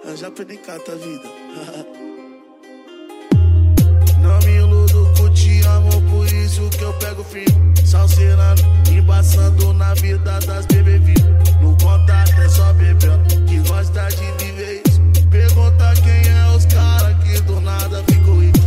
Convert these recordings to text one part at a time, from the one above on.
Eu já aprendi cata a vida. Não me iludo com te amo, por isso que eu pego firme. Salseirando, embaçando na vida das bebê vivo. No contato é só bebê que gosta de viver isso. Pergunta quem é os cara que do nada ficou rico.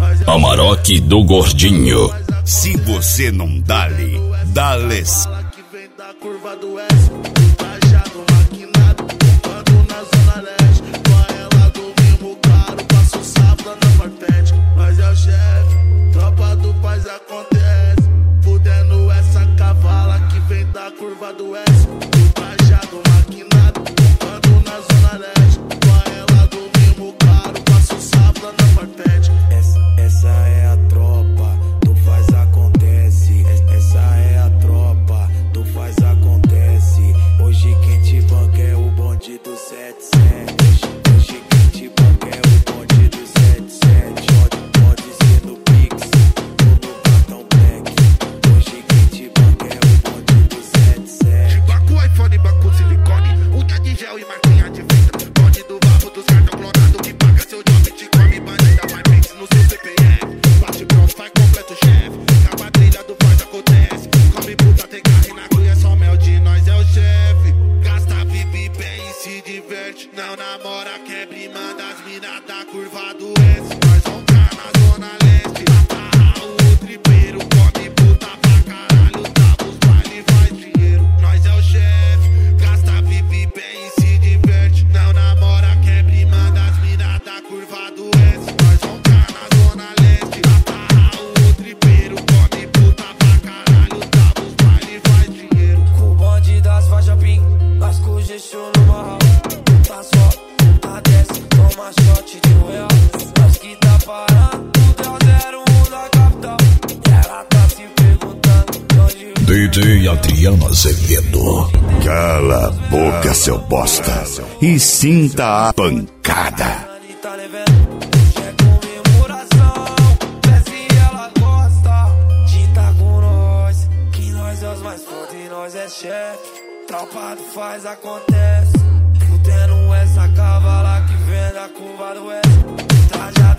Amarok do Gordinho. Se você não dá-lhe, dá-lhes. Que vem da curva do S, trajado, maquinado, ando na zona leste. Com ela do mesmo caro, passo sábado na Farfetch. Mas é o chefe, tropa do paz acontece. Fudendo essa cavala que vem da curva do S. Trajado, maquinado, ando na zona leste. Com ela do mesmo caro, passo sábado na Farfetch. Essa é a tropa, tu faz acontece. Essa é a tropa, tu faz acontece. Hoje quem te banca é o bonde do 77. Hoje quem te banca é o bonde do 77. Pode ser no Pix ou no cartão Black. Hoje quem te banca é o bonde do 77. De banco, iPhone, banco, silicone, unha de gel e marquinha de vidro. Bonde do vapo dos cartão clonado que paga seu job, te come, mas ainda vai Pix no seu CPF. Bate pronto, faz completo, chefe. Na trilha do faz acontece. Come puta, tem carne na cuia, é só mel de nós, é o chefe. Gasta, vive bem e se diverte. Não namora, quebra e manda as minas da curva do S. Nós vamos cá na zona leste. Atarra o tripeiro, come puta pra caralho. Dá os baile, faz dinheiro. Nós é o chefe. Gasta, vive bem e se diverte. Não namora, quebra e manda as minas da curva do S. Nós vamos cá na zona leste. Atarra o tripeiro, come puta pra caralho. Dá os baile, faz dinheiro. Com o bonde das faixas pink, lasco o G-Show no marral. Tá só, tá desce, toma shot de real. Nós que tá parando, tudo é o 01 da capital. E ela tá se perguntando de onde DJ Adriano Azevedo. Cala a boca, seu bosta, e sinta a pancada. tá levando. É comemoração, vê se ela gosta de tá com nós. Que nós é os mais foda e nós é chefe. Tropa do faz acontece. Fudendo essa cavala que vem da curva do oeste. Trajado